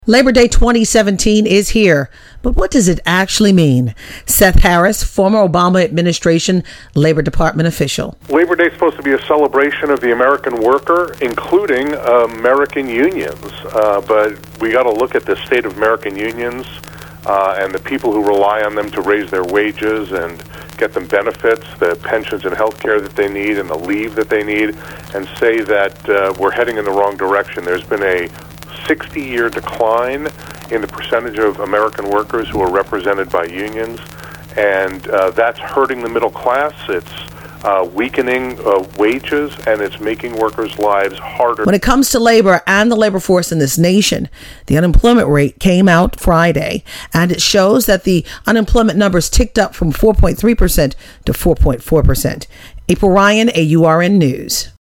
Labor Day 2017 is here, but what does it actually mean? Seth Harris, former Obama administration Labor Department official. Labor Day is supposed to be a celebration of the American worker, including American unions. But we got to look at the state of American unions and the people who rely on them to raise their wages and get them benefits, the pensions and health care that they need and the leave that they need, and say that we're heading in the wrong direction. There's been a 60-year decline in the percentage of American workers who are represented by unions, and that's hurting the middle class. It's weakening wages, and it's making workers' lives harder. When it comes to labor and the labor force in this nation, the unemployment rate came out Friday, and it shows that the unemployment numbers ticked up from 4.3% to 4.4%. April Ryan, AURN News.